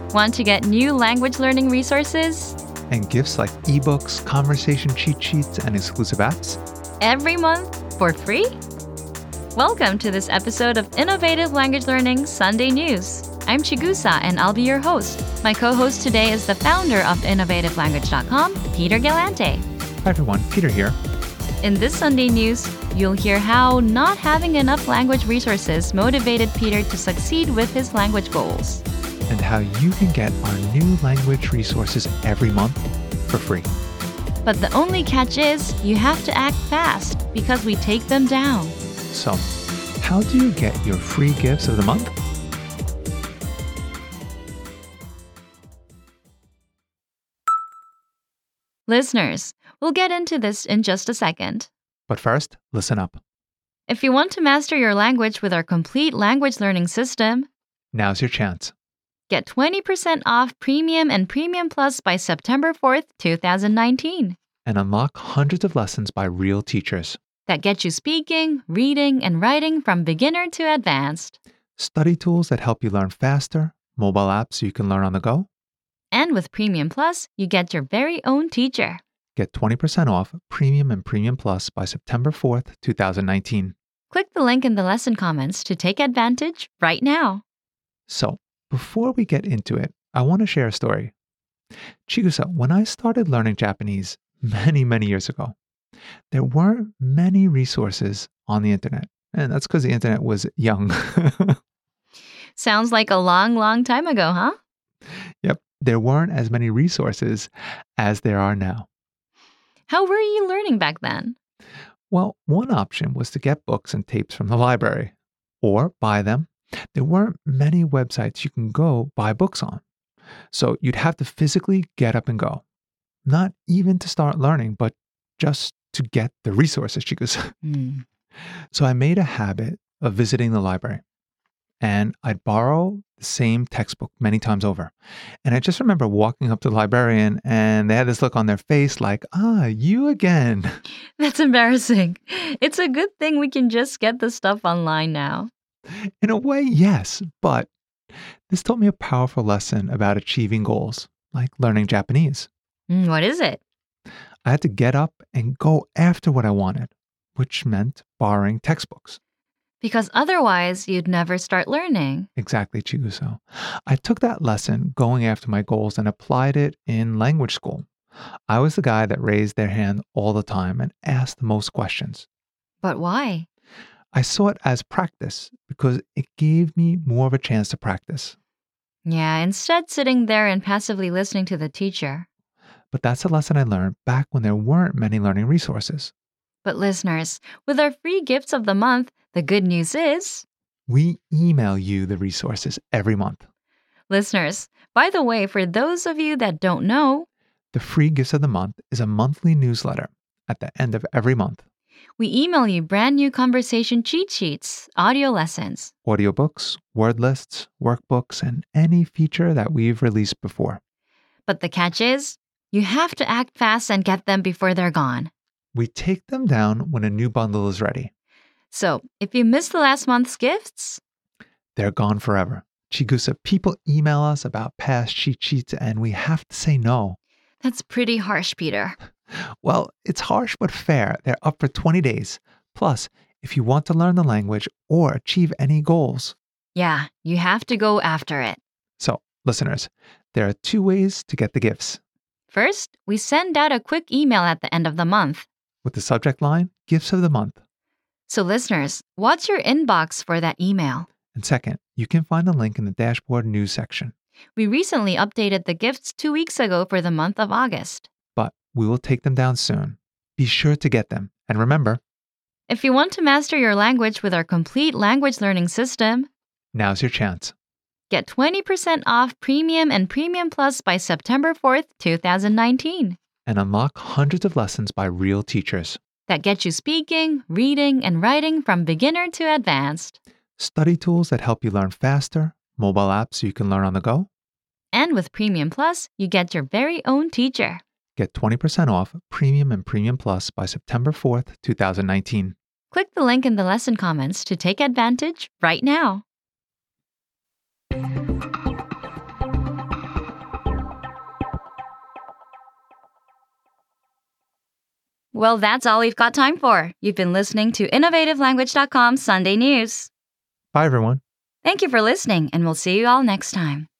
Want to get new language learning resources? And gifts like ebooks, conversation cheat sheets, and exclusive apps? Every month for free? Welcome to this episode of Innovative Language Learning Sunday News. I'm Chigusa and I'll be your host. My co-host today is the founder of InnovativeLanguage.com, Peter Galante. Hi everyone, Peter here. In this Sunday News, you'll hear how not having enough language resources motivated Peter to succeed with his language goals. And how you can get our new language resources every month for free. But the only catch is you have to act fast because we take them down. So, how do you get your free gifts of the month? Listeners, we'll get into this in just a second. But first, listen up. If you want to master your language with our complete language learning system, Now's your chance. get 20% off Premium and Premium Plus by September 4th, 2019. And unlock hundreds of lessons by real teachers. That get you speaking, reading, and writing from beginner to advanced. Study tools that help you learn faster, mobile apps so you can learn on the go. And with Premium Plus, you get your very own teacher. Get 20% off Premium and Premium Plus by September 4th, 2019. Click the link in the lesson comments to take advantage right now. So, before we get into it, I want to share a story. Chigusa, when I started learning Japanese many years ago, there weren't many resources on the internet. And that's because the internet was young. Sounds like a long time ago, huh? Yep, there weren't as many resources as there are now. How were you learning back then? Well, one option was to get books and tapes from the library or buy them. There weren't many websites you can go buy books on. So you'd have to physically get up and go. Not even to start learning, but just to get the resources, Chigusa. So I made a habit of visiting the library. And I'd borrow the same textbook many times over. And I just remember walking up to the librarian and they had this look on their face like, you again. That's embarrassing. It's a good thing we can just get the stuff online now. In a way, yes, but this taught me a powerful lesson about achieving goals, like learning Japanese. What is it? I had to get up and go after what I wanted, which meant borrowing textbooks. Because otherwise, you'd never start learning. Exactly, Chiguso. I took that lesson going after my goals and applied it in language school. I was the guy that raised their hand all the time and asked the most questions. But why? I saw it as practice because it gave me more of a chance to practice. Yeah, instead sitting there and passively listening to the teacher. But that's a lesson I learned back when there weren't many learning resources. But listeners, with our free gifts of the month, the good news is we email you the resources every month. Listeners, by the way, for those of you that don't know, the free gifts of the month is a monthly newsletter at the end of every month. We email you brand new conversation cheat sheets, audio lessons, audiobooks, word lists, workbooks, and any feature that we've released before. But the catch is, you have to act fast and get them before they're gone. We take them down when a new bundle is ready. So, if you missed the last month's gifts, they're gone forever. Chigusa, people email us about past cheat sheets and we have to say no. That's pretty harsh, Peter. Well, it's harsh but fair. They're up for 20 days. Plus, if you want to learn the language or achieve any goals. Yeah, you have to go after it. So, listeners, there are 2 ways to get the gifts. First, we send out a quick email at the end of the month with the subject line, Gifts of the Month. So listeners, watch your inbox for that email. And second, you can find the link in the dashboard news section. We recently updated the gifts 2 weeks ago for the month of August. But we will take them down soon. Be sure to get them. And remember, if you want to master your language with our complete language learning system, now's your chance. Get 20% off Premium and Premium Plus by September 4th, 2019. And unlock hundreds of lessons by real teachers. That get you speaking, reading, and writing from beginner to advanced. Study tools that help you learn faster, mobile apps so you can learn on the go. And with Premium Plus, you get your very own teacher. Get 20% off Premium and Premium Plus by September 4th, 2019. Click the link in the lesson comments to take advantage right now. Well, that's all we've got time for. You've been listening to InnovativeLanguage.com Sunday News. Bye, everyone. Thank you for listening, and we'll see you all next time.